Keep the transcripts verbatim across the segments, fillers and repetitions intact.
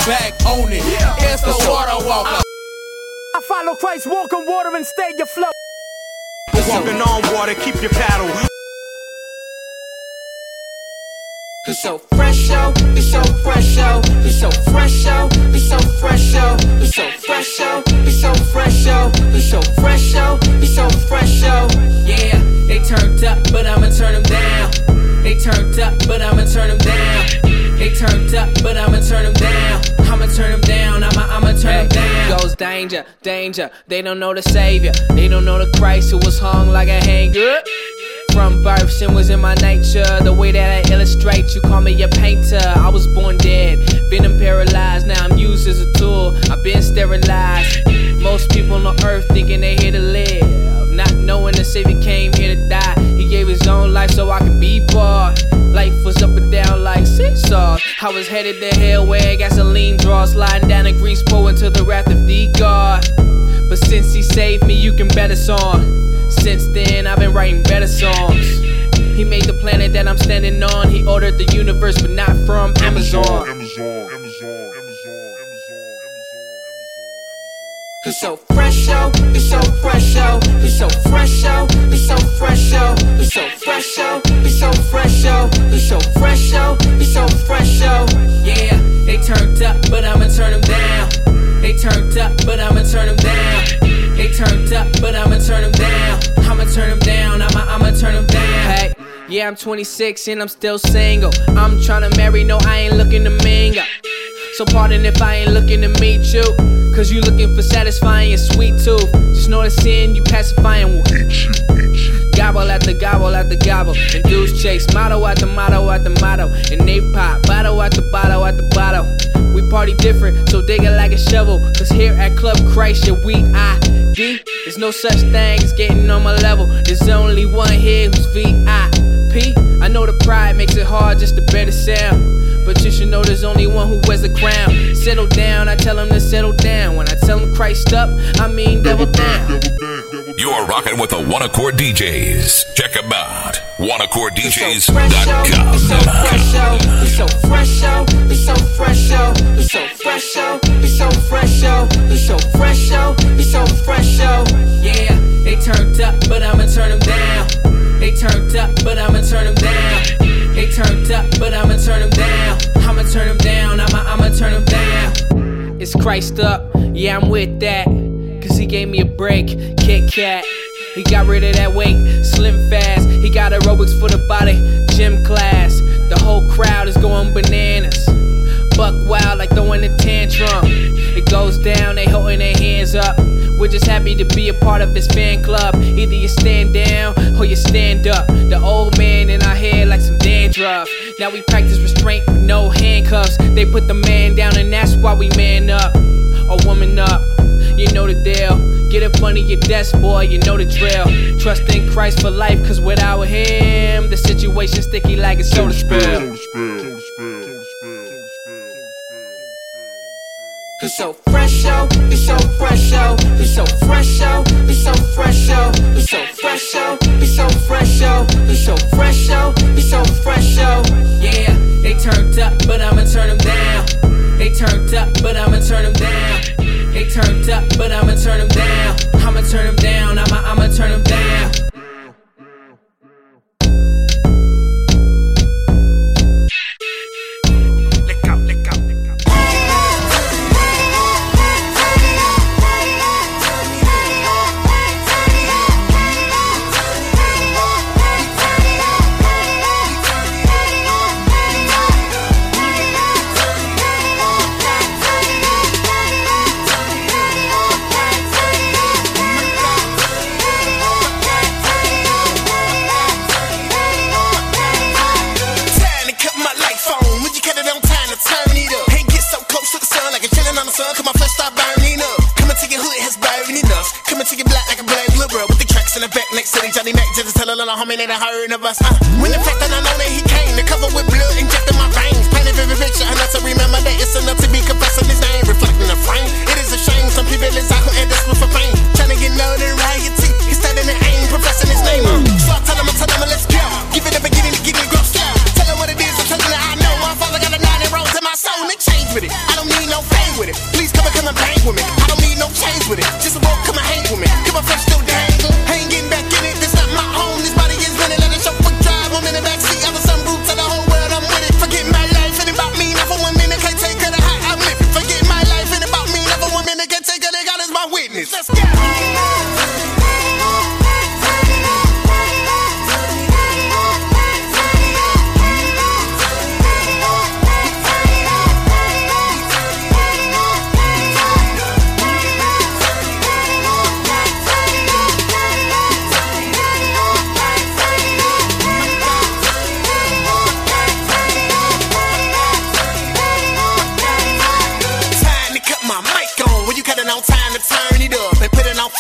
back on it. It's the water walker. I follow Christ, walk on water and stay afloat. Walking on water, keep your paddle. He's so fresh, yo, he's so fresh, yo, he's so fresh, yo, he's so fresh, yo, he's so fresh, yo, he's so fresh, yo, he's so fresh, yo, he's so fresh, yo. Yeah, they turned up, but I'ma turn them down. They turned up, but I'ma turn them down. They turned up, but I'ma turn them down. I'ma turn them down, I'ma, I'ma turn them down. Goes danger, danger, they don't know the Savior. They don't know the Christ who was hung like a hanger. From birth, sin was in my nature. The way that I illustrate, you call me a painter. I was born dead, venom paralyzed. Now I'm used as a tool, I've been sterilized. Most people on earth thinking they here to live, not knowing the Savior came here to die. He gave his own life so I could be born. Life was up and down like seesaw. I was headed to hell where gasoline draws, sliding down a grease pole into the wrath of the God. But since he saved me, you can bet it's on. Since then, I've been writing better songs. He made the planet that I'm standing on. He ordered the universe, but not from Amazon. Amazon, Amazon, Amazon, Amazon. He's so fresh, yo, he's so fresh, yo, he's so fresh, yo, he's so fresh, yo, he's so fresh, yo, he's so fresh, yo, he's so fresh, yo, he's so fresh, yo. Yeah, they turned up, but I'ma turn them down. They turned up, but I'ma turn them down. They turned up, but I'ma turn them down. I'ma turn them down, I'ma, I'ma turn them down. Hey, yeah, I'm twenty-six and I'm still single. I'm tryna marry, no, I ain't looking to mingle. So pardon if I ain't looking to meet you, cause you looking for satisfying your sweet tooth. Just know the sin you pacifying will eat you. Gobble after gobble after gobble, and dudes chase motto after motto after motto, and they pop bottle after bottle after bottle. We party different, so dig it like a shovel, cause here at Club Christ, yeah, we I D. There's no such thing as getting on my level. There's only one here who's V I P. I know the pride makes it hard just to bear the sound, but you should know there's only one who wears the crown. Settle down, I tell him to settle down. When I tell him Christ up, I mean double down. You're rocking with the One Accord D Js. Check them out. one accord D Js dot com. He's so fresh, yo, he's so fresh, yo, he's so fresh, yo, he's so fresh, yo, he's so fresh, yo, he's so fresh, yo, he's so fresh, yo. Yeah, they turned up, but I'ma turn them down. They turned up, but I'ma turn them down. They turned up, but I'ma turn them down. I'ma turn them down, I'ma, I'ma turn them down. It's Christ up, yeah, I'm with that, cause he gave me a break, Kit Kat. He got rid of that weight, slim fast. He got aerobics for the body, gym class. The whole crowd is going bananas, buck wild like throwing a tantrum. It goes down, they holding their hands up. We're just happy to be a part of his fan club. Either you stand down or you stand up. The old man in our head like some dandruff. Now we practice restraint with no handcuffs. They put the man down and that's why we man up or woman up. You know the deal. Get up under your desk, boy, you know the drill. Trust in Christ for life, cause without him, the situation's sticky like a soda spill. He's so fresh, yo, he's so fresh, yo, he's so fresh, yo, he's so fresh, yo, he's so fresh, yo, he's so fresh, yo, he's so fresh, yo, he's so fresh, yo. Yeah, they turned up, but I'ma turn them down. They turned up, but I'ma turn them down. They turned up, but I'ma turn them down. I'ma turn them down, I'ma, I'ma turn them down. Homie, they done heard of us. Uh, when the fact that I know that he came to cover with blood injecting my veins, painted vivid picture enough to remember that it's enough to be confessing his name, reflecting the frame. It is a shame some people is out here and desperate for fame, trying to get notoriety instead of the aim, professing his name. Uh, so I tell him, I tell him, let's go. Give it up and get it, get it, gross style. Tell him what it is, I tell him that I know. My father got a nine and rolls in my soul and it changed with it. I don't need no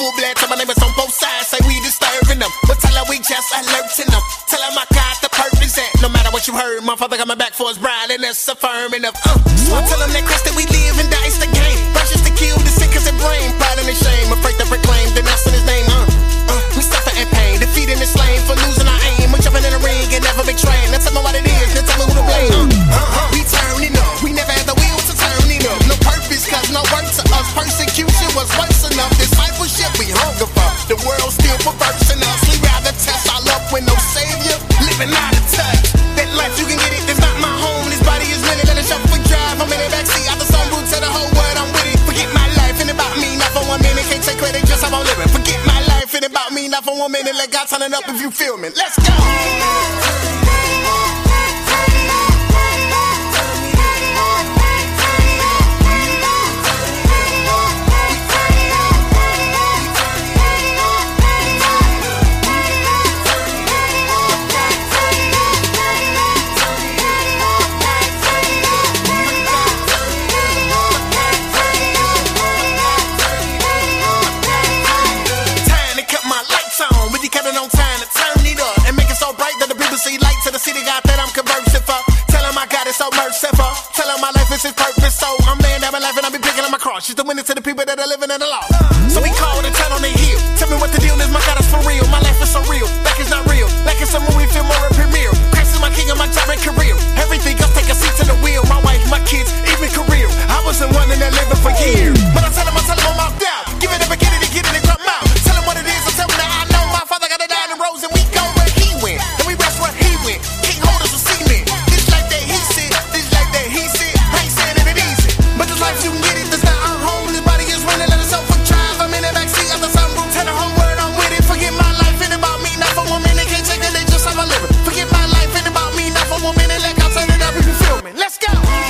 full blast, tell my neighbors on both sides, say we disturbing them. But tell her we just alerting them. Tell her my God, the purpose that no matter what you heard, my father coming back for his bride, and that's affirming of. Uh. So I tell them that Christ that we live and die is the game. Righteous to kill, the sick as a brain. Pride and shame, afraid to proclaim, denouncing his name. Uh. Uh. We suffer in pain, defeating the slain for losing our aim. We're jumping in the ring and never betraying. Now tell me what it is, then tell me who to blame. Uh. Uh-huh. We turning up, we never had the wheel to turning up. No purpose, cause no work to us. Persecution was worse enough. Discipleship we hunger for. The world still perversing us. We rather test our luck with no savior. Living out of touch. That life you can get it, it's not my home. This body is rented, let it shuffle for drive. I'm in the backseat, out the sunroof to the whole world. I'm with it. Forget my life, ain't about me, not for one minute. Can't take credit, just how I'm living. Forget my life, ain't about me, not for one minute. Let God turn it up if you feel me. Let's go. On time to turn it up and make it so bright that the people see lights of the city God that I'm conversing for. Tell him my God is so merciful. Tell him my life is his purpose. So I'm laying down my life and I'll be picking up my cross. She's the witness to the people that are living in the law. So we call and turn on the hill. Tell me what the deal is, my God is for real. My life is so real, like it's not real. Like it's a movie film or a premiere. Christ is my king and my job and career. Everything else take a seat to the wheel. My wife, my kids, even career. I wasn't one in that living for years. But I tell him, I tell him I'm off down. Give it up and get it and get it and come out. Tell him what it is, I tell him that I know my father got a diamond rose and we go where he went. And we rest where he went. King holders will see me. This life that he said, this life that he said. I ain't saying that it easy. But this life you can get it, that's not our home. This body is running, let us out for drive. I'm in the backseat of the sunroof, tell the whole world I'm with it. Forget my life, ain't about me, not for one minute. Can't take it, they just how I live it. Forget my life, ain't about me, not for one minute. Let God turn it up if you feel me. Let's go.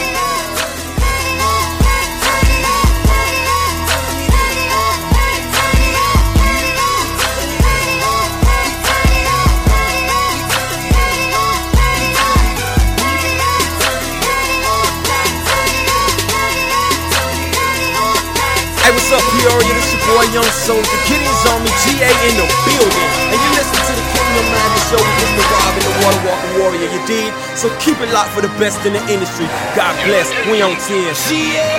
Hey, what's up, Peoria? This your boy, Young Soldier. Kitty's on me, G A in the building. And you listen to the Kingdom Magic Show with Mister Rob and the Water Walker Warrior, you dig? So keep it locked for the best in the industry. God bless. We on ten. G A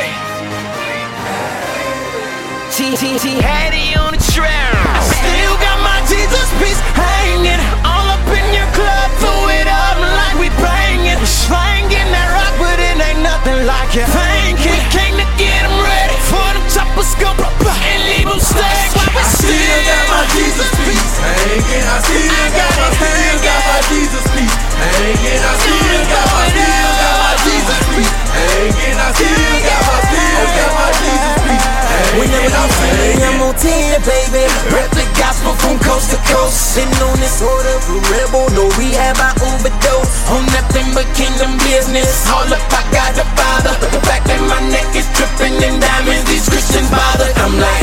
T T T Hattie on the trail. Still got my Jesus piece hanging all up in your club. Throw it up like we banging. Slanging that rock, but it ain't nothing like you thinking. We came to get them ready for the chopper scope and leave them stacked. I still got my Jesus piece hanging. I still got my, still got my Jesus piece hanging. I still got my, still got my Jesus piece hanging. I still got my, still got my Jesus piece hanging. Whenever you see me, I'm on ten, baby. Rap the gospel from coast to coast. Sitting on this order for rebel. No rehab, I overdose on nothing but kingdom business. All up, I got the Father. The fact that my neck is dripping in diamonds, these Christians bother. I'm like,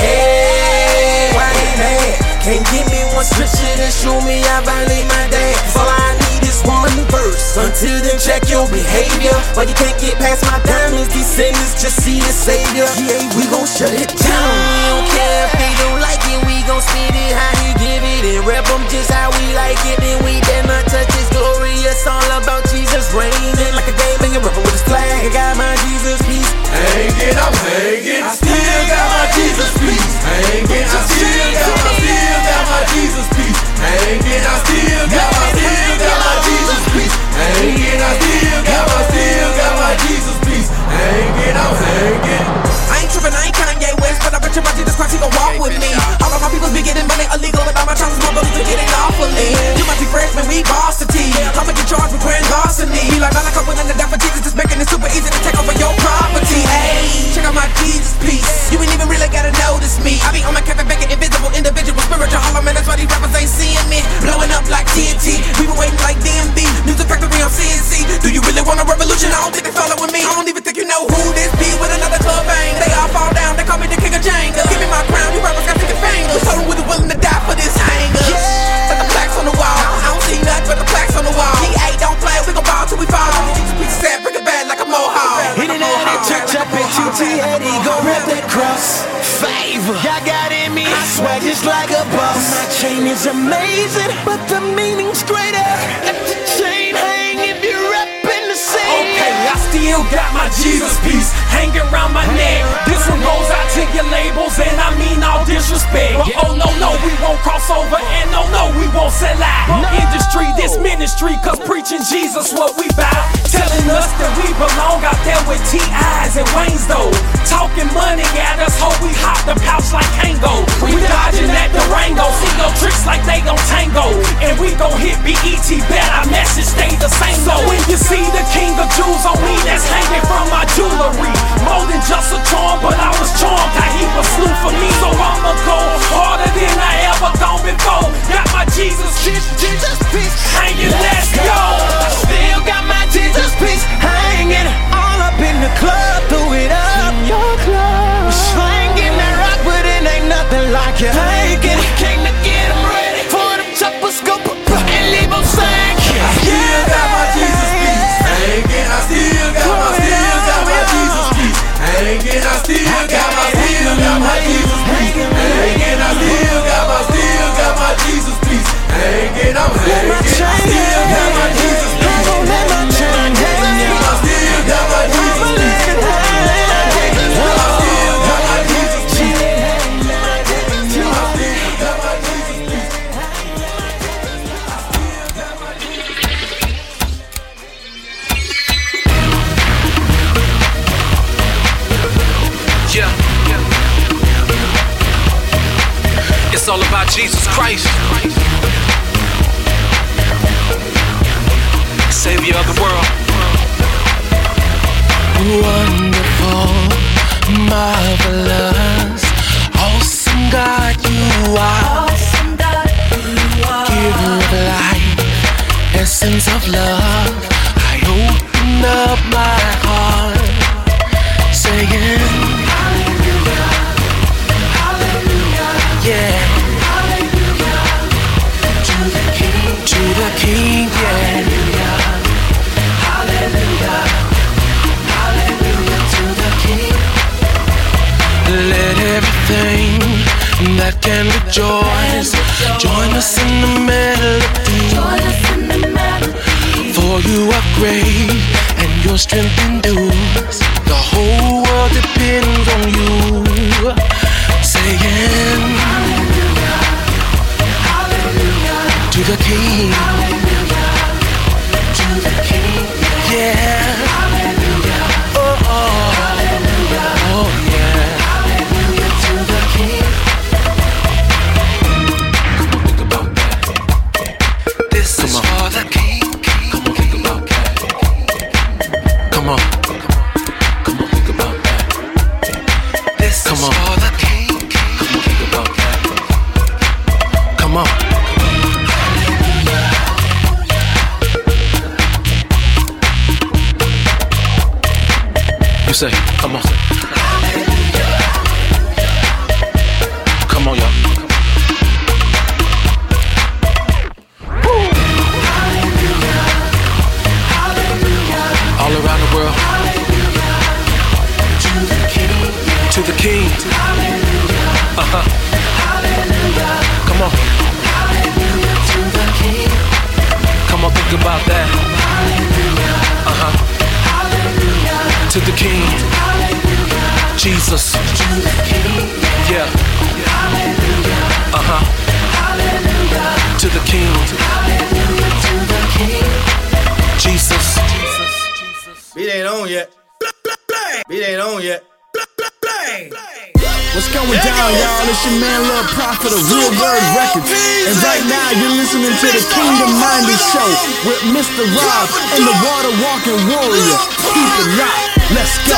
hey, why they mad? Can't give me one scripture to show me I violate my dad. All I need is one verse. Until then, check your behavior. But you can't get past my diamonds. These sinners just see the Savior. Yeah, we gon' shut it down. We don't care if they don't like it. We gon' spit it how he give it and rep them just how we like it. And we dare not touch his glory. It's all about Jesus reigning like a game and rapper with his flag. I got my Jesus piece hanging. I'm hanging. I still got my Jesus piece hanging. I still got my, still got my Jesus piece hanging. I still got my, still got my Jesus piece hanging. I still got my, still got my Jesus piece hanging. I'm hanging. I ain't tripping, I ain't Kanye West, but I bet you my Jesus Christ, he gon' walk with me. All of my people be getting money illegal, but all my chances, my brothers are getting lawfully. You might be freshmen, we varsity. I'ma get charged with grand larceny. Be like Malachi willing to die for Jesus, just making it super easy to take over your property. Hey, check out my Jesus piece. You ain't even really gotta notice me. I be on my Kevin Bacon, invisible, individual, spiritual hollow man. That's why these rappers ain't seeing me. Blowing up like T N T. We been waiting like D M B. Music Factory on C N C. Do you really want a revolution? I don't think they following me. I don't even think you know who this be with another club bang. They all fall down, they call me the king of Jenga. Give me my crown, you rappers got sticky fingers. Told them we was willing to die for this hanger. Yeah. Got the plaques on the wall. I don't see nothing but the plaques on the wall. G A don't play, we gon' ball till we fall. Jesus piece of sad, bring it back like a mohawk. In and out of church up at U T Eddie, go rep that cross. Favor, y'all got in me. I swag just like a boss. My chain is amazing, but the meaning's greater. Let the chain hang if you're reppin' the same. Okay, I still got my Jesus piece hanging around my neck. This one goes out to your labels, and I mean all disrespect. But oh no, no, we won't cross over, and no, no, we won't sell out. No. Industry, this ministry, cause preaching Jesus what we bout. Telling us that we belong out there with T Is and Wayne's though. Talking money at us, hope we hop the pouch like Kango. We dodging at Durango, see no tricks like they gon' tango. And we gon' hit B E T, bet our message stay the same. So when you see the king of jewels on me, that's hanging from my jewelry. More than just a charm, but I was charmed how he was slew for me. So I'ma go harder than I ever gone before. Got my Jesus, Jesus piece hanging, let's go. I still got my Jesus piece hanging all up in the club, throw it up in your club. We're slanging that rock, but it ain't nothing like you hanging. We came to get them ready for the chopper scope and leave them sinking. I still got my Jesus piece hanging. I still got my, still got my Jesus piece hanging. I still got my, still got my Jesus piece hanging. I still got my, still got my Jesus piece hanging. I'm hanging. I still got my Jesus piece. Let my chain hang. I still got my Jesus piece. I still got my Jesus piece. I still got my Jesus piece. Yeah. It's all about Jesus Christ, Savior of the world. Wonderful, marvelous, awesome God you are. Giver of life, essence of love. I open up my heart, saying hallelujah, hallelujah, yeah, hallelujah, to the King, to the King, yeah, hallelujah, hallelujah, to the King. Let everything that can rejoice join us in the melody. For you are great and your strength endures. The whole world depends on you. Saying hallelujah, hallelujah, to the King, hallelujah, to the King, yeah, hallelujah, oh, oh, hallelujah, oh yeah, hallelujah, to the King. Think about that. This is for the King. Come on, think about that. Come on, Come on, think about that. this Come is on. for the King. Come on, think about that. Come on. You say, come on. Come on, y'all. All around the world. To the King. Uh-huh. Come on. Come on, think about that. Uh-huh. To the King, Jesus, yeah, uh-huh, to the King, Jesus. Beat ain't on yet. Beat ain't on yet. What's going down, y'all? It's your man Lil Prophet of Real Word Records. And right now you're listening to the Kingdom Minded Show with Mister Rob and the Water Walking Warrior. Keep it locked. Let's go.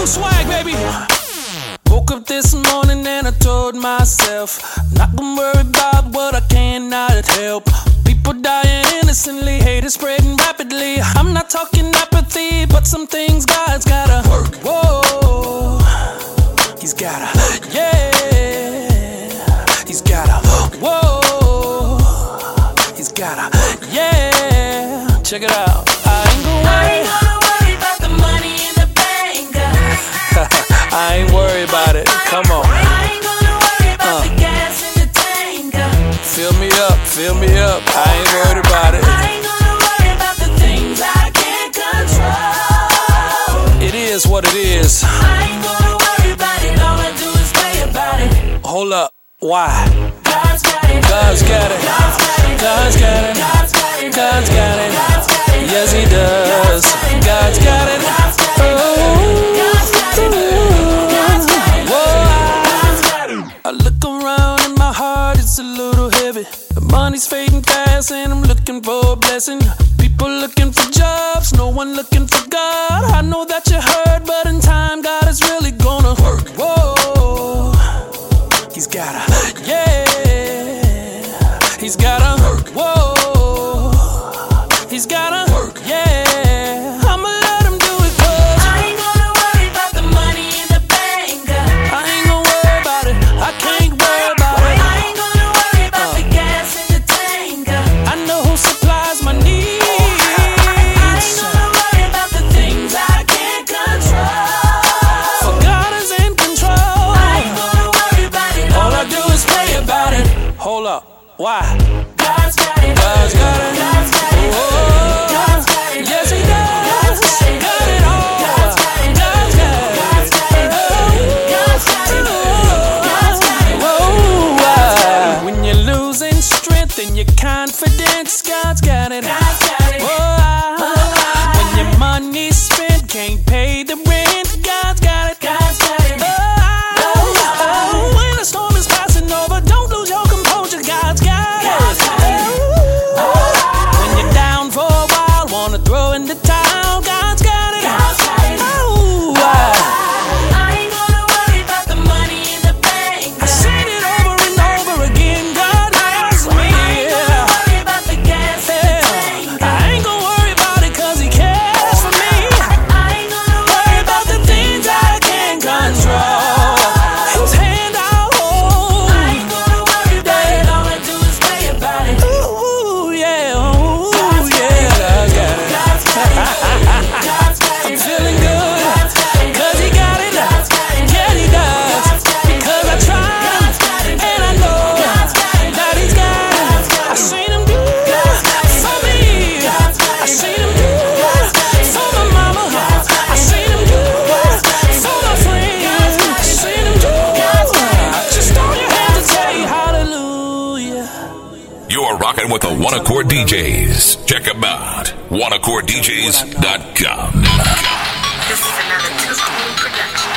swag, baby. Woke up this morning and I told myself, I'm not gonna worry about what I cannot help. People dying innocently, hate is spreading rapidly. I'm not talking apathy, but some things God's gotta work. Whoa, He's gotta, yeah. He's gotta, whoa. He's gotta, yeah. Check it out. I ain't gonna worry. I ain't gonna worry about the money in the bank. I ain't worried about it. Come on. I ain't gonna worry about uh. the gas in the tank. Fill me up, fill me up. I ain't worried about it. I ain't gonna worry about the things I can't control. It is what it is. I ain't gonna worry about it. All I do is pray about it. Hold up. Why? God's got it. God's got it. God's got it. God's got it. God's got it. God's got it. God's got it. Yes, He does. God's got it. God's got it. God's got it. God's got it. God's got it. I look around and my heart is a little heavy. The money's fading fast and I'm looking for a blessing. People looking for jobs, no one looking for God. I know that you heard, but in time God is really gonna work. Whoa, He's gotta, yeah. He's gotta work. Whoa, He's gotta work. Yeah, I'ma let Him do it 'cause I ain't gonna worry about the money in the bank. I ain't gonna worry about it. I can't worry about it. I ain't gonna worry about the gas in the tank. I know who supplies my needs. I ain't gonna worry about the things I can't control. For God is in control. I ain't gonna worry about it. All I do is pray about it. Hold up. Why? God's got it. God's got it. God's got it. Oh, God's got it. yes, He does. God's got it. Got it all. God's got it. God's got it. God's got it. God's got it. God's got it. Whoa, why? When you're losing strength and your confidence, God's got it. God's got it. Whoa, when your money's spent, can't pay the rent, God's got it. God's got it. Oh, when the storm is passing over, don't lose your composure, God's got it. God's got it. When you're down for a while, wanna throw in the towel, God's got it. God's got it. Oh, why? I ain't gonna worry about the money in the bank. I said it over and over again, God has me. I ain't gonna worry about the gas in the tank. I ain't gonna worry about it 'cause He cares for me. I ain't gonna worry about the things I can't control. His hand I'll hold. I ain't gonna worry about it. All I do is pray about it. Ooh, yeah, ooh, yeah. God's got it. God's got it. God's got I'm it. feeling good, God's got it. 'cause He got it. God's got it. Yeah, He does. God's got it. Because I tried, God's got it. and I know God's got it. that He's got God's it. got I it. seen Him do God's got it. for me. God's got I it. seen Him do God's got it. for my mama. God's got I it. seen Him do God's got it. for my friends. God's got I it. seen Him do. God's got it. Just throw your hands and say hallelujah. You're rocking with the One Accord D Js. Check them out. one accord d js dot com. This is another Tuskegee production.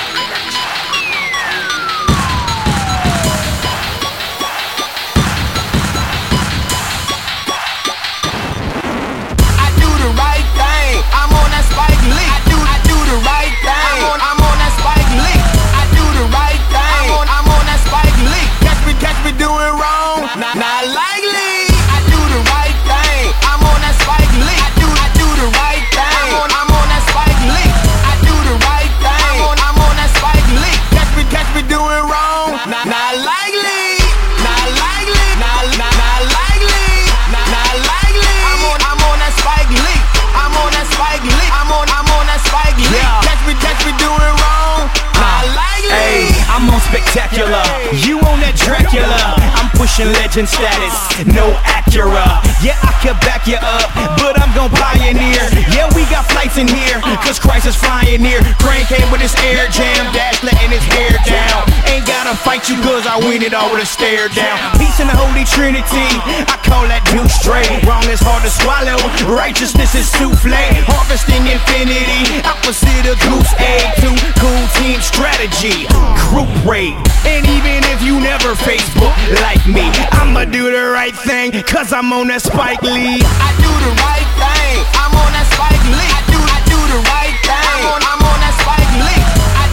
I do the right thing. I'm on that Spike Lee. I do, I do the right thing. I'm on, I'm on that Spike Lee. I do the right thing. I'm on, I'm on that Spike Lee. Catch me, catch me doing wrong. Not, not likely. I do the right thing. I'm on that Spike Lee. I do, I do the right thing. I'm on, I'm on that Spike Lee. I do the right thing. I'm on, I'm on that Spike Lee. Catch me, catch me doing wrong. Not, not likely. Not likely. Not, not, not likely. Not, not likely. I'm on, I'm on that Spike Lee. I'm on that Spike Lee. I'm on, I'm on that Spike Lee. Yeah. Catch me, catch me doing wrong. Not likely. Hey, I'm on spectacular. You on that Dracula. I'm pushing legend status. No Acura. Yeah, I can back you up, but I'm gon' pioneer. Yeah, we got flights in here, cause Christ is flying near. Crane came with his air jam, Dash letting his hair down. Ain't gotta fight you cause I win it all with a stare down. Peace in the Holy Trinity, I call that new straight. Wrong is hard to swallow, righteousness is souffle. Harvesting infinity, opposite of goose egg. Two cool team strategy, group rate. And even if you never Facebook like me, I'ma do the right thing, cause I'm on that Spike Lee. I do the right thing. I'm on that Spike Lee. I do, I do the right thing. I'm on, I'm on that Spike Lee. I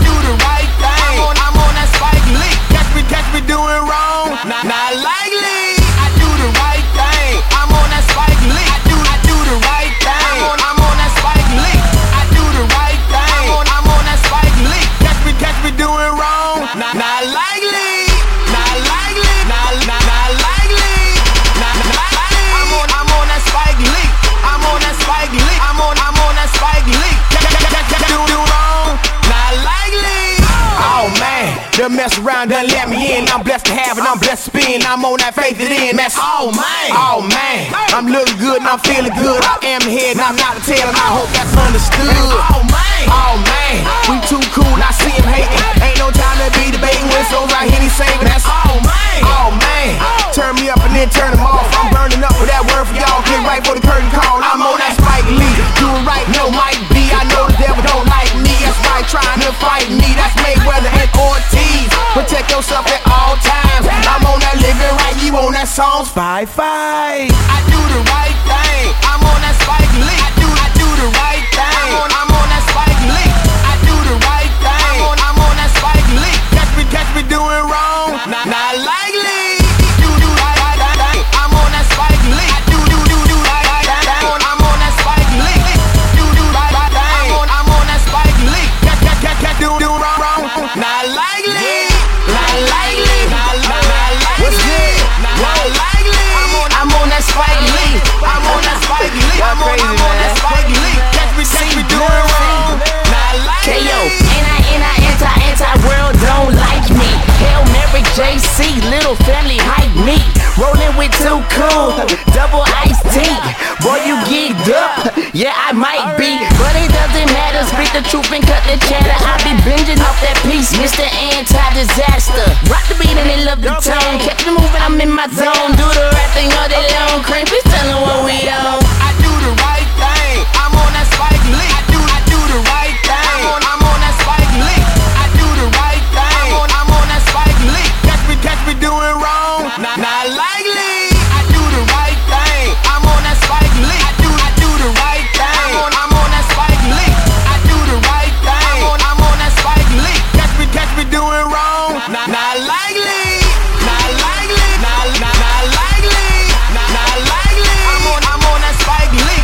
done mess around, done let me in. I'm blessed to have and I'm blessed to spin. I'm on that faith it in. That's oh man, oh man. I'm looking good and I'm feeling good. I am the head and I'm not the tail, and I hope that's understood. Oh man, oh man. We too cool, I see him hating. Ain't no time to be debating when it's over. I hear he saving. That's oh man, oh man. Turn me up and then turn them off. I'm burning up for that word for y'all. Get right for the curtain call. I'm on that Spike Lee. Doing right, no might be. I know the devil don't like me. That's why trying to fight me. That's Mayweather and Ortiz. Protect yourself at all times. I'm on that living right. You on that song five five. I do the right thing. I'm on that Spike Lee. I do, I do the right thing. I'm on, I'm on that Spike Lee. I do the right thing. I'm on, I'm on that Spike Lee. Catch me, catch me doing wrong. Not, not likely. Do, do, right, right, right, right. I'm on that Spike Lee. I do, do, do, do, right, right, right. I'm on, I'm on that Spike Lee. Do, do, right, right, right. I'm on, I'm on that Spike Lee. Catch, catch, catch, catch, do, do, wrong, wrong. Not likely. Not likely. Not, not, not likely. What's good? Not likely. I'm on, I'm on that Spike Lee. I'm on that Spike Lee. I'm on, I'm on that Spike Lee. Catch me, catch me doing wrong. Not likely. K O, N-I-N-I, anti, anti-world don't like me. Hail Mary, J C, little family hype me. Rolling with too cool, double iced tea. Boy, you geeked up, yeah, I might be. But it doesn't matter, speak the truth and cut the chatter. I be binging off that piece, Mister Anti-Disaster. Rock the beat and they love the tone. Catch me moving, I'm in my zone. Do the right thing all day long. Cream, please tell them what we on. I do the right thing. I'm on that Spike Lee. I do, I do the right thing. I'm on, I'm on that Spike Lee. I do the right thing. I'm on, I'm on that Spike Lee. Catch me, catch me doing wrong. Not, not likely. I do the right thing. I'm on that Spike Lee. I do, I do the right thing. I'm on, I'm on that Spike Lee. I do the right thing. I'm on, I'm on that Spike Lee. Catch me, catch me doing wrong. Not, not likely. Not likely. Not, not, not likely. Not, not likely. I'm on, I'm on that Spike Lee.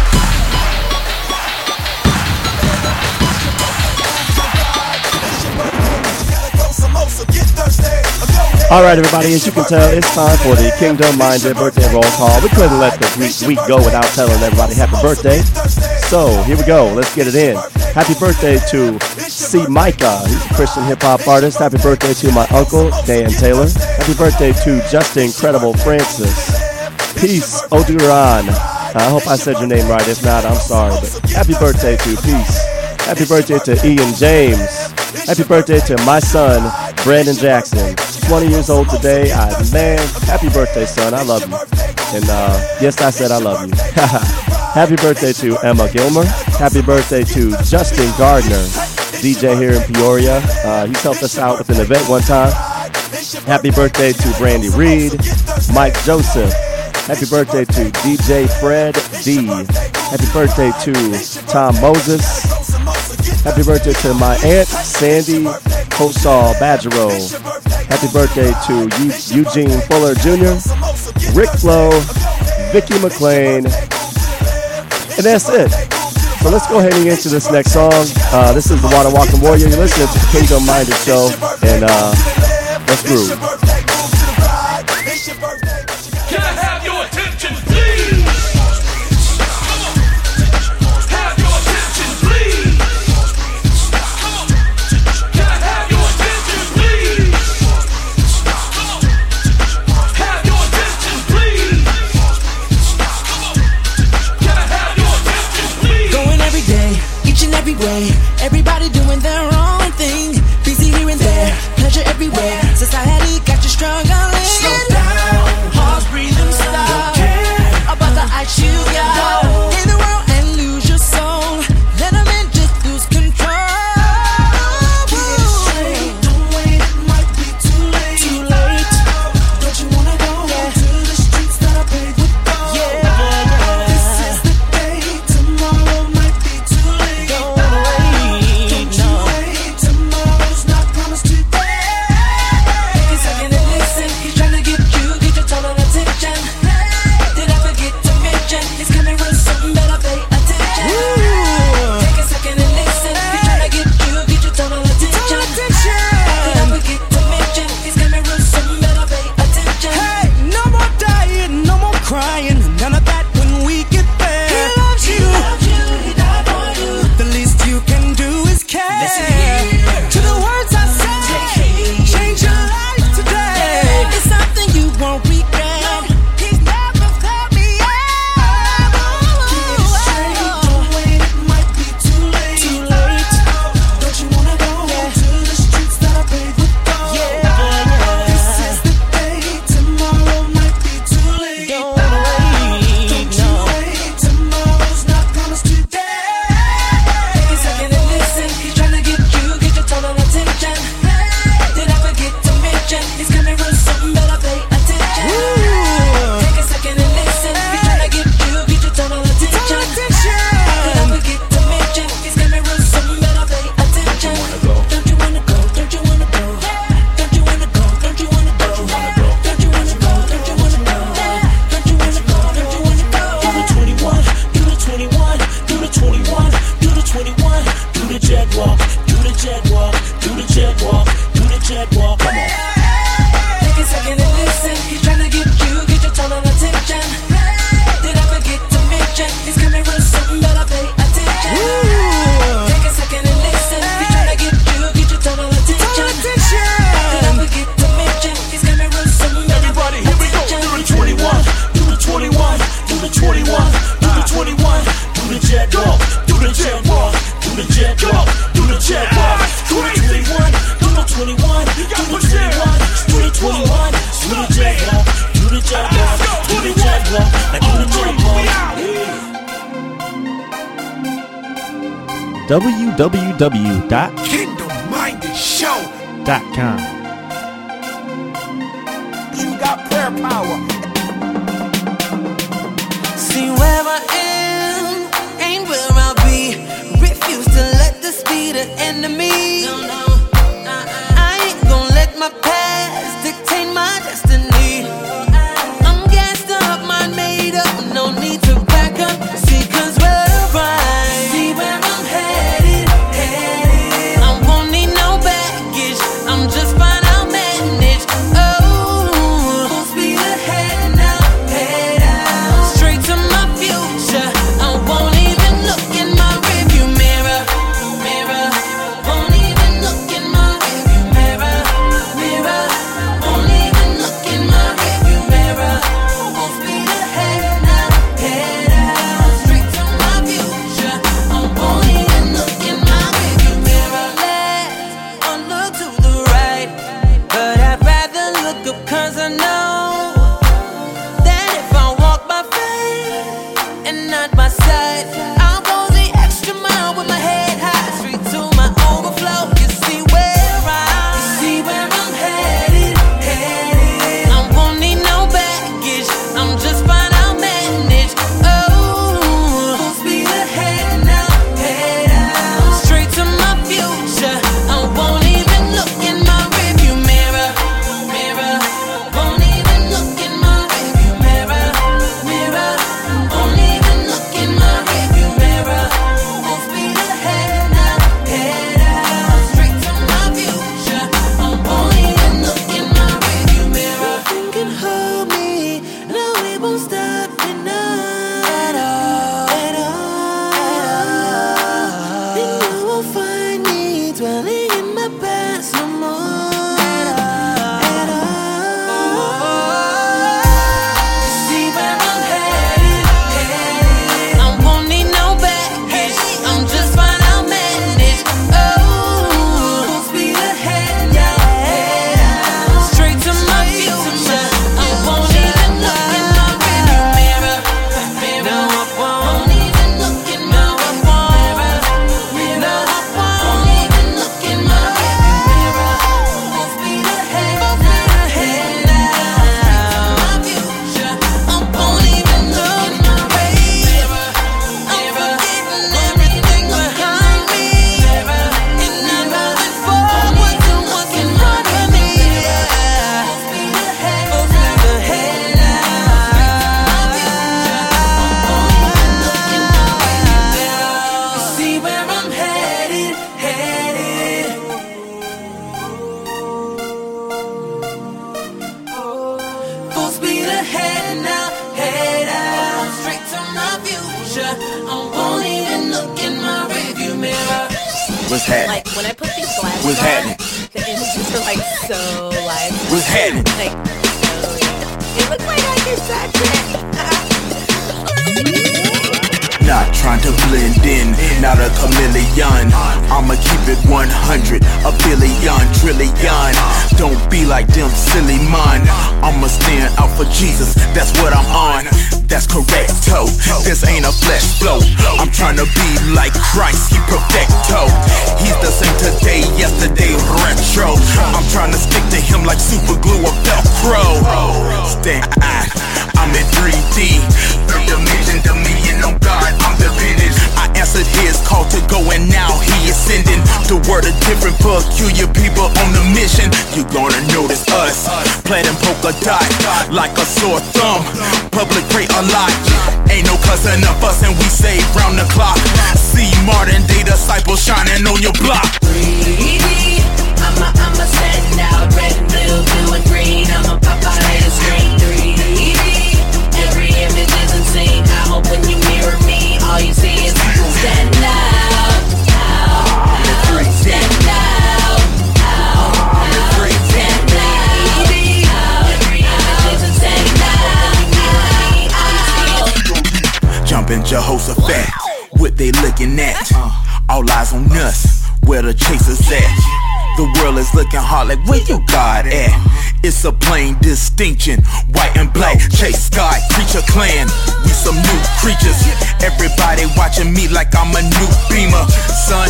Alright everybody, as you can tell, it's time for the Kingdom Minded birthday roll call. We couldn't let this week, week go without telling everybody happy birthday. So, here we go, let's get it in. Happy birthday to C. Micah, he's a Christian hip-hop artist. Happy birthday to my uncle, Dan Taylor. Happy birthday to Just Incredible Francis. Peace, Oduran. I hope I said your name right, if not, I'm sorry. But happy birthday to Peace. Happy birthday to Ian James. Happy birthday to my son, Brandon Jackson. twenty years old today. I, man, happy birthday, son. I love you. And uh, yes, I said I love you. Happy birthday to Emma Gilmer. Happy birthday to Justin Gardner, D J here in Peoria. Uh, he's helped us out with an event one time. Happy birthday to Brandy Reed, Mike Joseph. Happy birthday to D J Fred D. Happy birthday to Tom Moses. Happy birthday to my aunt, Sandy Kosal Badgero. Happy birthday to Eu- Eugene Fuller Junior, Rick Flo, Vicky McLean, and that's it. So let's go ahead and get into this next song. Uh, this is the Water Walking Warrior. You're listening to the Kingdom Minded Show, and uh, let's groove. Can I have your attention, please? Have your attention, please. Can I have your attention, please? Have your attention, please. Can I have your attention, please? Going every day, each and every way. Everybody doing their own thing. Busy here and there, pleasure everywhere. Society got you struggling. Slow down, pause, breathe and stop. About the ice you got. In the world and lose your soul. Let them in, just lose control. Get it straight, don't wait, it might be too late. Too late. Don't you wanna go yeah. to the streets that are paved with gold? Yeah. This is the day, tomorrow might be too late. Don't wait, don't you no. wait, tomorrow's not promised today. Take a second and listen. w w w dot Kingdom Minded Show dot com. You got prayer power. See where I am, ain't where I'll be. Refuse to let this be the enemy. No, no, I ain't gon' let my past dictate my destiny. I'm gassed up, mind made up, no need to back up. See, cause where I see where I'm headed, headed. I won't need no baggage, I'm just fine, I'll manage. Oh, full speed ahead now, head out, straight to my future. I won't even look in my rearview mirror, mirror. Won't even look in my rearview mirror, mirror. Won't even look in my rearview mirror. Full speed ahead now, head out, straight to my future. I won't even look in my rearview mirror. Left or look to the right, but I'd rather look up 'cause I know that if I walk by faith and not by sight, I'll go the extra mile with my head high, straight to my overflow. You see where I, you see where I'm headed, headed. I won't need no baggage, I'm just fine, I'll manage. Oh, full speed ahead now, head out, straight to my future. I won't even look in my rearview mirror, mirror. Won't even look in my rearview mirror, mirror. Won't even look in my rearview mirror. Full speed ahead now, head out, straight to my future. I won't even look in my rearview mirror. Nothing can hold me, no, it won't stop me now at all, at all, at all. And you won't find me dwelling in my past no more at all, at all. You see where I'm headed, headed. I won't need no baggage, I'm just fine, I'll manage. Oh, full speed ahead now, head out, straight to my future. I won't even look in my rearview mirror, mirror. I won't even look in my rearview mirror, mirror. I won't even look in my rearview mirror. Full speed ahead now, head out, my future. I won't even look in my mirror. I'm forgetting everything behind me, and I'm moving forward to what's in front of me. Full speed ahead, full speed ahead now, you see where I'm headed, headed. Full speed ahead now, head out, straight to my future. I won't even look in my rearview mirror. What's happening? Like when I put these glasses What's on, happening? the images are like so like. What's happening? Like, oh yeah. It looks like I can touch it. Not trying to blend in, not a chameleon. I'ma keep it one hundred, a billion, trillion. Don't be like them silly man. I'ma stand out for Jesus, that's what I'm on. That's correcto, this ain't a flesh flow. I'm trying to be like Christ, he perfecto. He's the same today, yesterday, retro. I'm trying to stick to him like super glue or Velcro. Stand, I'm in three D, third dimension, dominion on God, I'm dependent. I answered his call to go and now he is sending the word of different peculiar people on the mission. You gonna notice us, plaid and polka dot, like a sore thumb. Public pray a lot, ain't no cussing of us and we save round the clock. See modern day disciples shining on your block. three D, I'm a, I'm a stand out, red and blue, blue and green. I'm a pop out of the screen. three D, every image is insane. I hope when you mirror me, all you see is stand out, out, out, stand out, out, out, stand out, out. Every image is insane. Jumpin' Jehoshaphat, what they looking at? All eyes on us, where the chasers at? The world is looking hard like where you God at? It's a plain distinction, white and black. Chase God, creature clan, we some new creatures. Everybody watching me like I'm a new beamer. Sun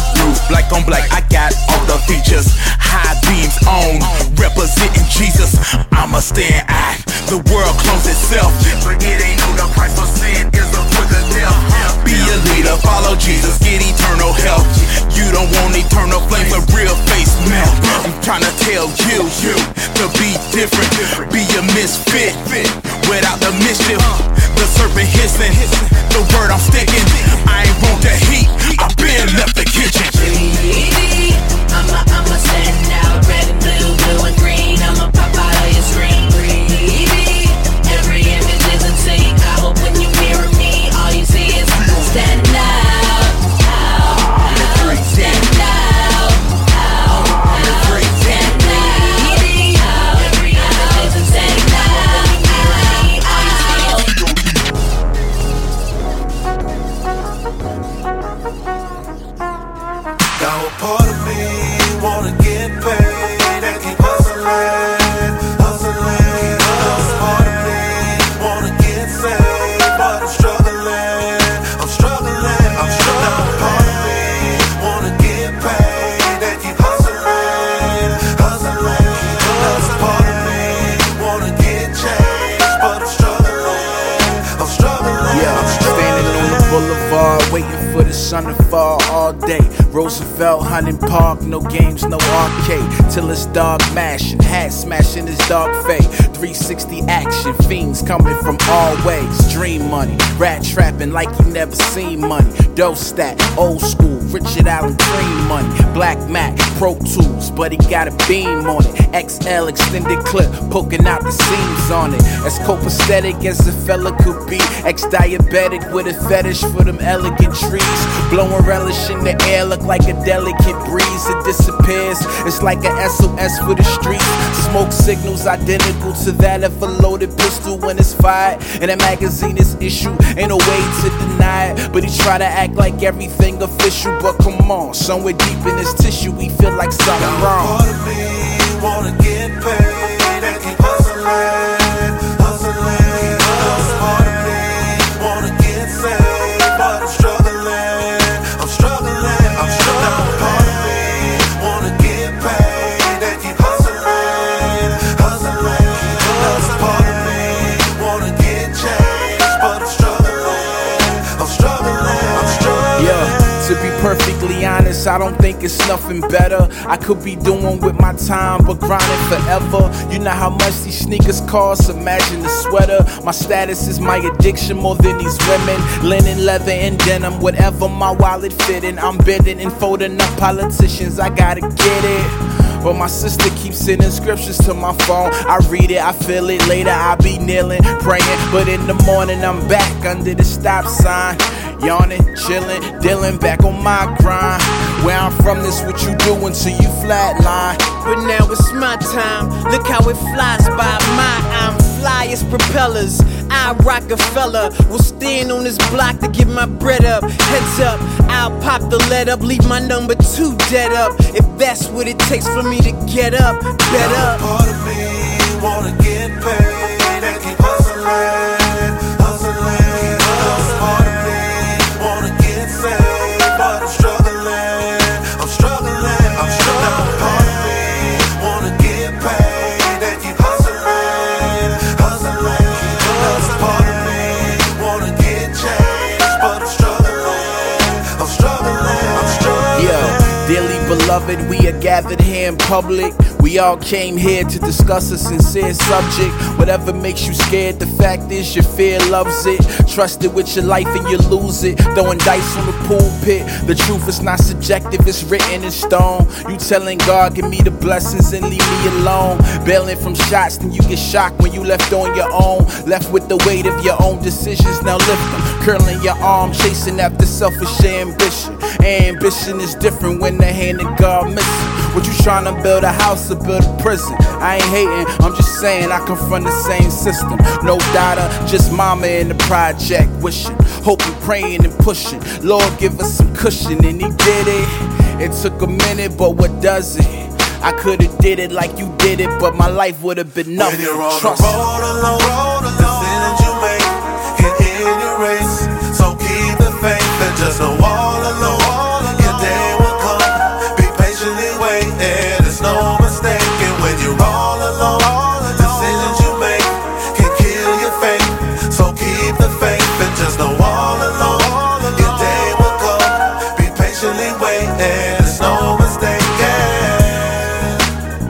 trying to tell you, you to be different, be a misfit without the mischief. The serpent hissing, the word I'm sticking. I ain't want the heat, I been left the kitchen. I'm a, I'm a stand out, red and blue, blue and green. I'm a pop out of your screen. Greedy, every image is in sync. I hope when you mirror me, all you see is stand out, out, out, stand out, out, out, stand out, out. Every image is in sync. Now a part of me wanna get paid and keep hustling, hustling. A part of me wanna get saved, but I'm struggling, I'm struggling, I'm struggling. Now a part of me wanna get paid and keep hustling, hustling. A part of me wanna get changed, but I'm struggling, I'm struggling. Yeah, I'm standing on the boulevard waiting for the sun to fall all day. Roosevelt, Hunting Park, no games, no arcade. Till it's dog mashing, hat smashing his dog fade. three sixty action, fiends coming from all ways. Dream money, rat trapping like you never seen money. Dough stack, old school, Richard Allen Dream money. Black Mac, Pro Tools, but he got a beam on it. X L extended clip, poking out the seams on it. As copacetic as a fella could be. Ex-diabetic with a fetish for them elegant trees. Blowing relish in the air, look like a delicate breeze. It disappears, it's like an S O S for the streets. Smoke signals identical to that of a loaded pistol when it's fired. And a magazine is issued, ain't no way to deny it. But he try to act like everything official. But come on, somewhere deep in his tissue, we feel like something wrong. Part of me wanna get paid and keep hustling, hustling. Part of me wanna get saved, but I'm struggling, I'm struggling, I'm struggling. Part of me wanna get paid and keep hustling, hustling. Part of me wanna get changed, but I'm struggling, I'm struggling, I'm struggling. Yeah. To be perfectly honest, I don't think it's nothing better I could be doing with my time, but grinding forever. You know how much these sneakers cost? Imagine the sweater. My status is my addiction more than these women. Linen, leather, and denim, whatever my wallet fitting. I'm bending and folding up politicians, I gotta get it. But my sister keeps sending scriptures to my phone. I read it, I feel it. Later I be kneeling, praying. But in the morning I'm back under the stop sign. Yawning, chilling, dealing back on my grind. Where I'm from, this what you do until you flatline. But now it's my time. Look how it flies by my. I'm fly as propellers. I Rockefeller will stand on this block to get my bread up. Heads up, I'll pop the lead up, leave my number two dead up. If that's what it takes for me to get up, bet up. Part of me wanna get paid and keep hustling, hustling. Part of me wanna get saved, but I'm struggling, I'm struggling, I'm struggling. Part of me wanna get paid and keep hustling, hustling. Part of me wanna get changed, but I'm struggling, I'm struggling, I'm struggling. Yeah, dearly beloved, we are gathered here in public. We all came here to discuss a sincere subject. Whatever makes you scared, the fact is your fear loves it. Trust it with your life and you lose it. Throwing dice on the pulpit. The truth is not subjective, it's written in stone. You telling God, give me the blessings and leave me alone. Bailing from shots, then you get shocked when you left on your own. Left with the weight of your own decisions, now lift them. Curling your arm, chasing after selfish ambition. Ambition is different when the hand of God missing. What you tryna build a house or build a prison? I ain't hating, I'm just saying I come from the same system. No daughter, just mama in the project wishing, hoping, praying and pushing. Lord give us some cushion and he did it. It took a minute, but what does it? I could've did it like you did it, but my life would've been nothing. When you're on Trust the road alone, road alone, decisions you make can end your race. So keep the faith and just know all alone. Your day will come. Be patiently waiting. There's no mistake. And when you're all alone, decisions you make can kill your faith. So keep the faith and just know all alone. Your day will come. Be patiently waiting. There's no mistake.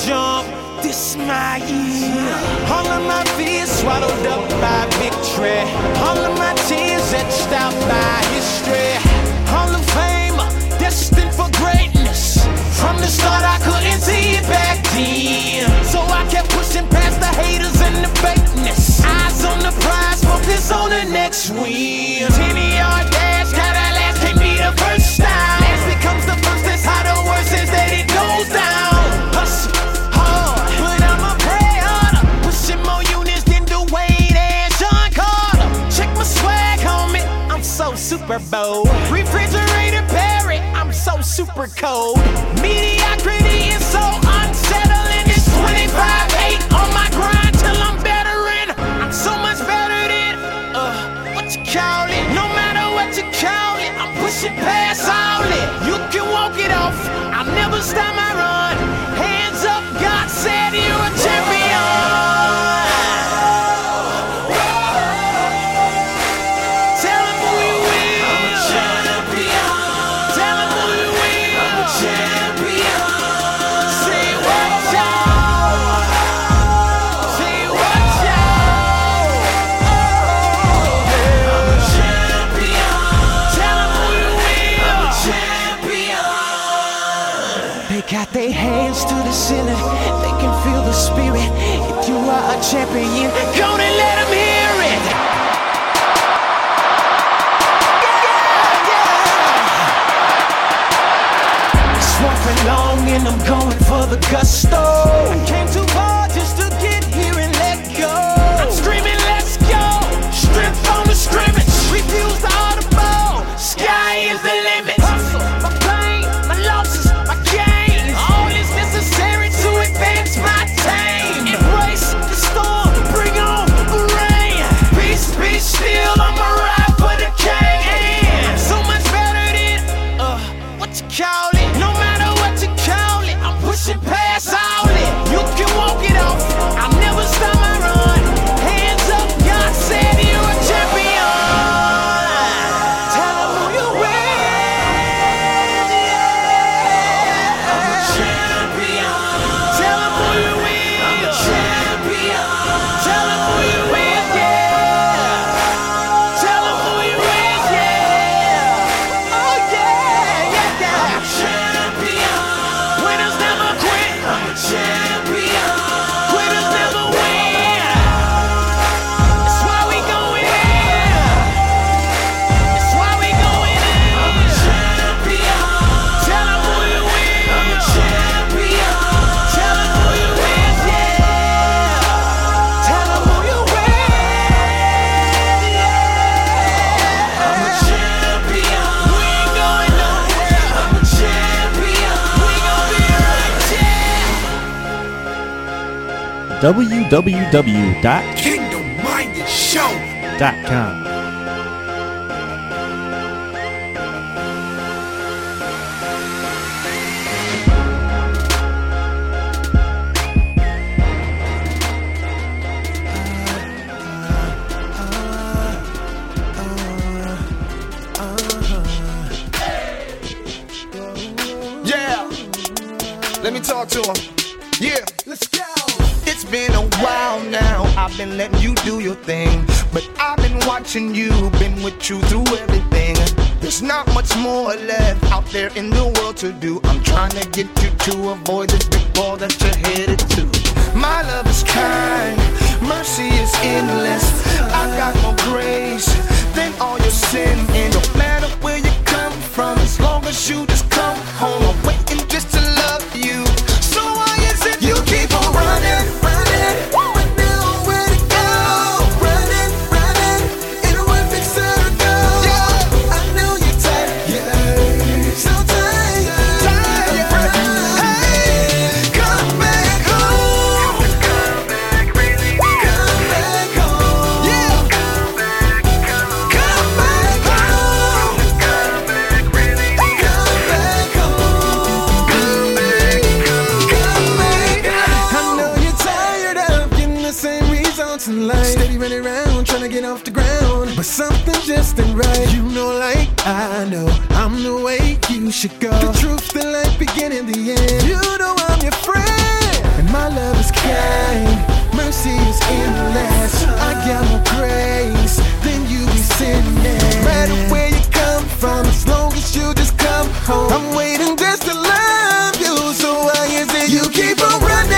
jump, this my year. All of my fears swallowed up by victory. All of my tears etched out by history. Hall of Fame, destined for greatness. From the start I couldn't see it back then, so I kept pushing past the haters and the fakeness. Eyes on the prize, focus on the next win. ten-yard dash, gotta last, can't be the first time. Last becomes the first, that's how the worst is that it goes down. Hustle hard, but I'ma pray harder. Pushing more units than Dwayne and Sean Carter. Check my swag, homie, I'm so Super Bowl. Refrigerator Perry, I'm so super cold. Mediocrity is so unsettling. It's twenty-five eight on my grind till I'm bettering. I'm so much better than, uh, what you call it? No matter what you call it, I'm pushing past all it. You can walk it off, I'll never stop my run. Hands up, God said you're a champion. Got their hands to the ceiling, they can feel the spirit. If you are a champion, go and let them hear it. Yeah, yeah. Swamping long and I'm going for the gusto. I came too far just to get here and let go. I'm screaming, let's go. Strength on the scrimmage, refuse to audible. Sky is the limit. Hustle, my pain, my losses, my game. Necessary to advance my team. Embrace the storm, bring on the rain. Peace, be still, I'ma ride for the king. So much better than, uh, what you call it? No matter what you call it, I'm pushing past all it. You can walk it off, I'll never stop my run. Hands up, God said you're a champion. Tell them who you with. w w w dot kingdom minded show dot com. Yeah, let me talk to him. Yeah, let's go. It's been a while now, I've been letting you do your thing, but I've been watching you, been with you through everything. There's not much more left out there in the world to do. I'm trying to get you to avoid this big ball that you're headed to. My love is kind, mercy is endless. I got more grace than all your sin. And no matter where you come from, as long as you just come home, I'm waiting just to love you. So why is it you keep on running, running, running, nowhere to go, running, running, in a one big circle. Yeah, I know you're tired, yeah, so tired, tired. Hey, come back home, come back, really, come back home. Yeah, come back, come back home, come back, really, come back home, come back, come back. I know you're tired of getting the same results in life. Steady running around trying to get off the ground, but something just ain't right. You know, like I know, I'm the way you should go. The truth, the light, beginning, the end. You know I'm your friend, and My love is kind, mercy is endless. I got more grace than you be sitting there. No matter where you come from, as long as you just come home, I'm waiting just to love you. So why is it you keep on running?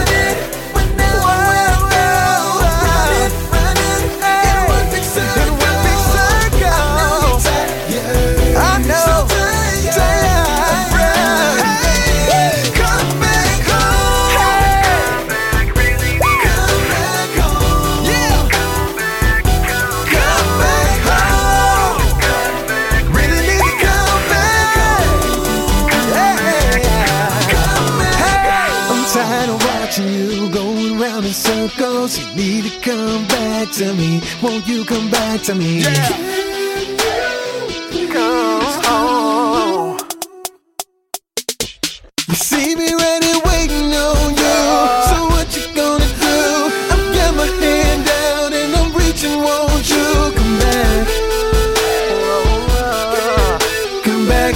Circles, you need to come back to me. Won't you come back to me? Yeah. Can you come home? You see me ready waiting on you. So what you gonna do? I've got my hand down and I'm reaching. Won't you come back? Come back.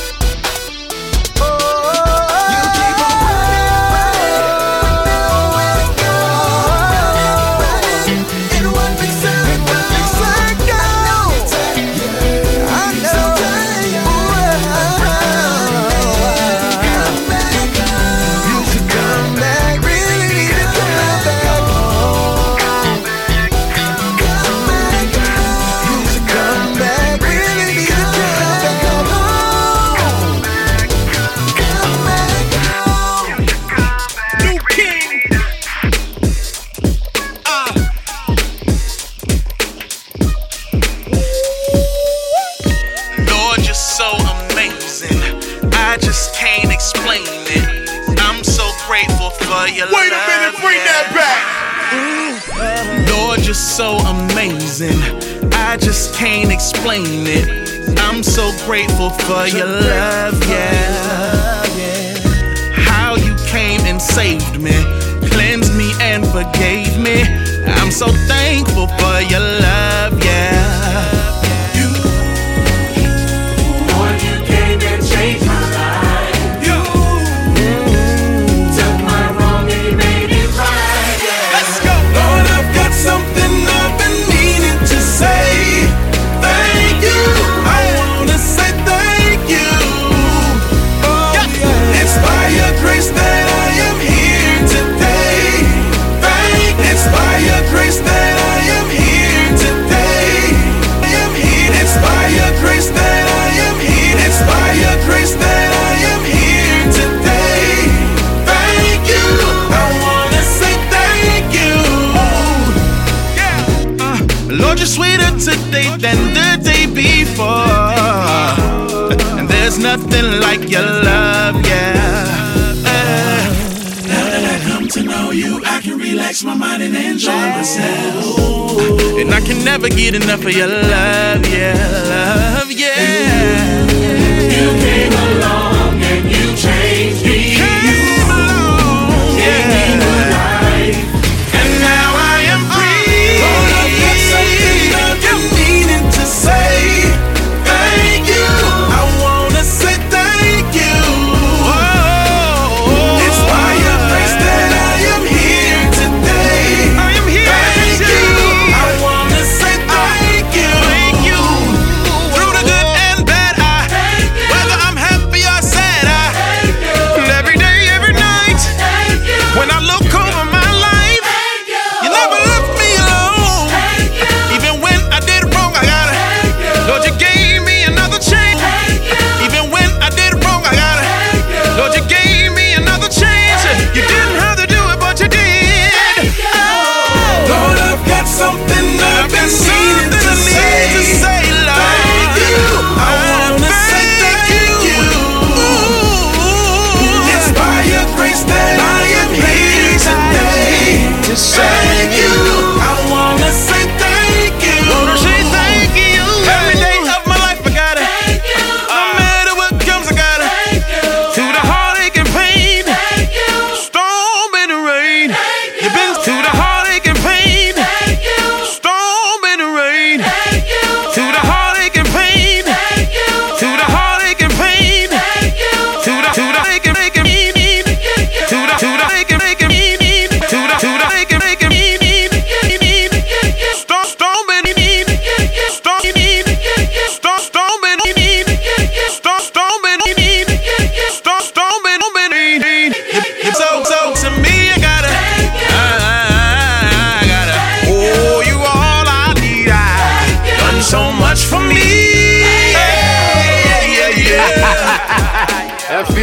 Wait a minute, bring that back. Lord, you're so amazing. I just can't explain it. I'm so grateful for your love, yeah. How you came and saved me, cleansed me and forgave me. I'm so thankful for your love, yeah. You, Lord, you came and changed my life. You took my wrong and you made it right, yeah. Let's go. Lord, I've got something I've been meaning to say. Thank you. I wanna say thank you. Oh, yeah. It's by your grace that I am here today. Thank you. It's by your grace that I am here today. I am here. It's by your grace that I am here. It's by your grace that I am here today. Thank you. I wanna say thank you. Yeah. Uh, Lord, you're sweeter today than the day before. And there's nothing like your love, yeah. Uh, Now that I come to know you, I can relax my mind and enjoy myself. And I can never get enough of your love, yeah, love, yeah. You came along and you changed me. You came along, Gave me yeah. new life, and now I am free. Lord, I've got something I've been meaning to say. Thank you. I wanna say thank you. Oh, It's by your grace that I am here today. I am here Thank today. you. I wanna say thank you. Thank you. Through the good and bad, I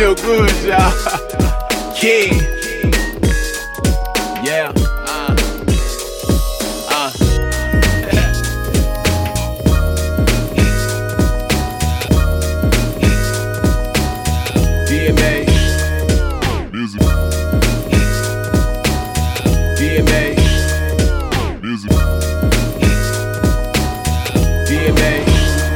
feel good, y'all. King. Yeah. Uh. Uh. D M A. Music. D M A. Music. D M A.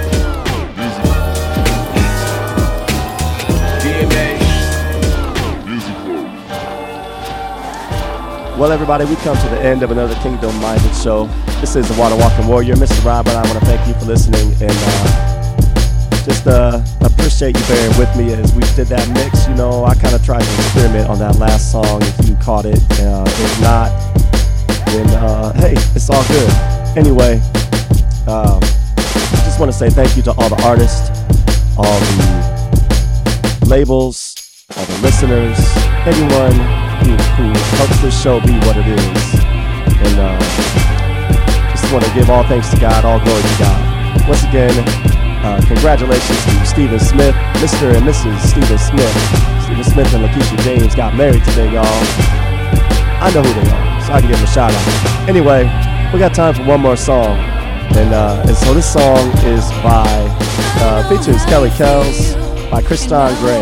Well, everybody, we come to the end of another Kingdom Minded show. This is the Water Walking Warrior, Mister Robert. I want to thank you for listening, and uh, just uh, appreciate you bearing with me as we did that mix. You know, I kind of tried to experiment on that last song. If you caught it, uh, if not, then uh, hey, it's all good. Anyway, um, I just want to say thank you to all the artists, all the labels, all the listeners, anyone Who, who helps this show be what it is. And uh, just want to give all thanks to God, all glory to God. Once again, uh, congratulations to Stephen Smith, Mister and Missus Stephen Smith. Stephen Smith and Lakeisha James got married today, y'all. I know who they are, so I can give them a shout out. Anyway, we got time for one more song. And, uh, and so this song is by, uh, features Kelly Kells, by Christian Grey.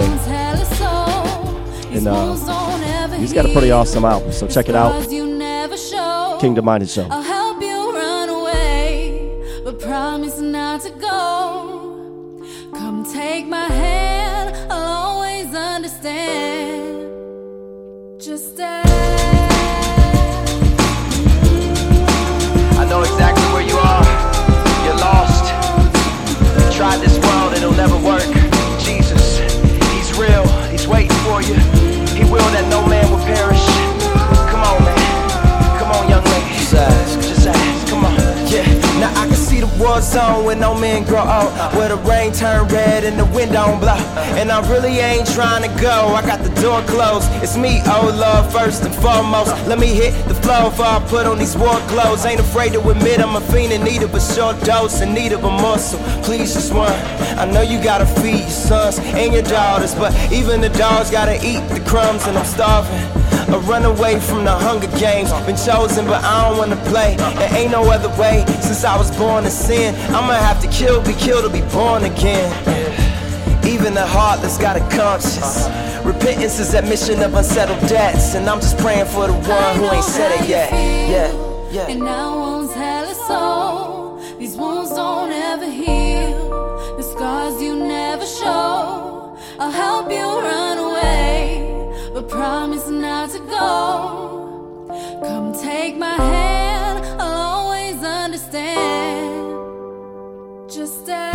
And uh, he's got a pretty awesome album, so check it out. Kingdom Minded Show. I'll help you run away, but promise not to go. Come take my hand, I'll always understand. Just stay. I know exactly where you are. You're lost. You tried this world, it'll never work. Jesus, he's real, he's waiting for you. He will that no man will perish. Come on, man. Come on, young lady. Just ask. Just ask. Come on. Yeah. Now I can see the war zone when no men grow old, where the rain turn red and the wind don't blow. And I really ain't trying to go. I got the door closed. It's me, oh Lord, first and foremost. Let me hit the floor before I put on these war clothes. Ain't afraid to admit I'm a fiend in need of a short dose, in need of a muscle. Please just one. I know you gotta feed your sons and your daughters, but even the dogs gotta eat the crumbs, and I'm starving. A runaway from the Hunger Games, been chosen but I don't wanna play. There ain't no other way, since I was born to sin. I'ma have to kill, be killed, to be born again. Even the heartless got a conscience. Repentance is admission of unsettled debts, and I'm just praying for the one who ain't said it yet. Yeah, yeah. And I won't tell it so. These wounds don't ever heal, the scars you never show. I'll help you run away, but promise not to go. Come take my hand, I'll always understand. Just stay.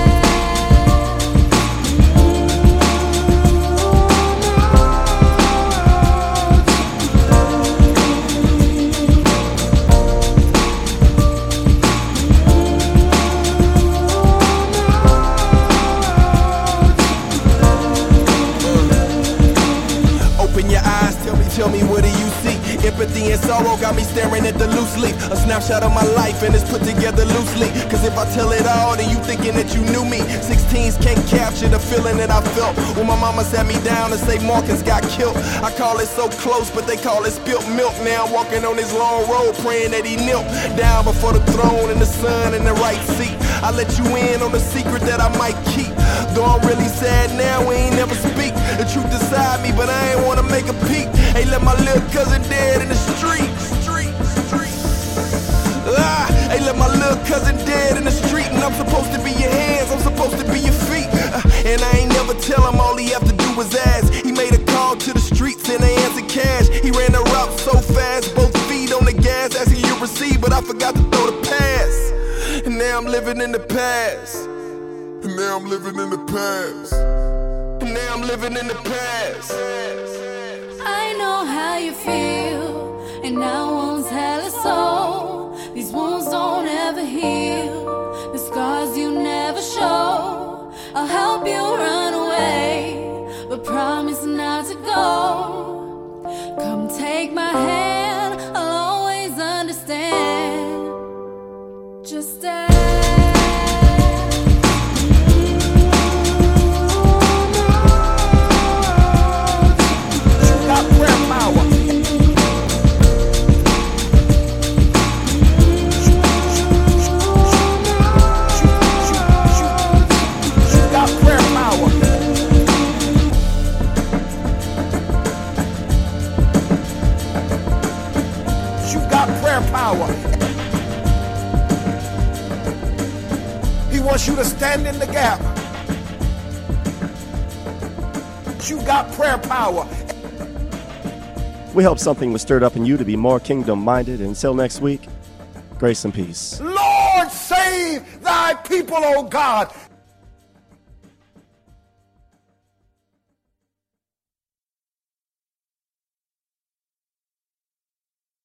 Tell me, what do you see? Empathy and sorrow got me staring at the loose leaf. A snapshot of my life and it's put together loosely. Cause if I tell it all, then you thinking that you knew me. Sixteens can't capture the feeling that I felt when my mama sat me down and say Marcus got killed. I call it so close, but they call it spilt milk. Now I'm walking on this long road praying that he knelt down before the throne and the sun in the right seat. I let you in on the secret that I might keep. Though I'm really sad now, we ain't never speak. The truth inside me, but I ain't wanna make a peek. Hey, let my little cousin dead in the street. Street, street. Ah, hey, let my little cousin dead in the street. And I'm supposed to be your hands, I'm supposed to be your feet. Uh, and I ain't never tell him all he have to do was ask. He made a call to the streets and they answered cash. He ran the route so fast, both feet on the gas, asking you to receive, but I forgot to throw the pass. And now I'm living in the past. And now I'm living in the past. And now I'm living in the past. I know how you feel, and I won't tell it so. These wounds don't ever heal, the scars you never show. I'll help you run away, but promise not to go. Come take my hand, I'll always understand. Just stay. power. He wants you to stand in the gap. You got prayer power. We hope something was stirred up in you to be more kingdom-minded. Until next week, grace and peace. Lord, save thy people, O God.